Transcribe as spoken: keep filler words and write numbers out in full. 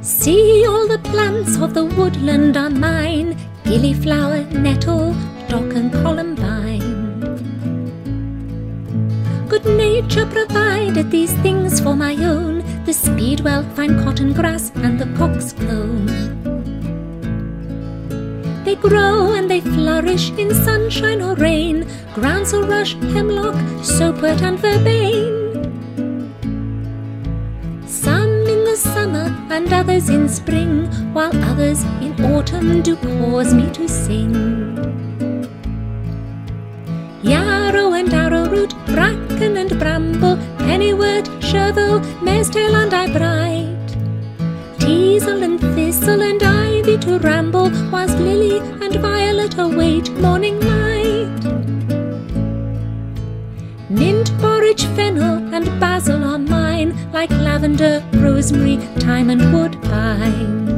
See, all the plants of the woodland are mine, gillyflower, nettle, dock and columbine. Good nature provided these things for my own, the speedwell, fine cotton grass and the coxcomb. They grow and they flourish in sunshine or rain, groundsel, rush, hemlock, soapwort and verbane. Some in the summer and others in spring, while others in autumn do cause me to sing. Yarrow and arrowroot, bracken and bramble, pennywort, chervil, mare's tail and eyebright, teasel and thistle and ivy to ramble, whilst lily and violet await morning light. Mint, borage, fennel and basil are mine, like lavender, rosemary, thyme and woodbine.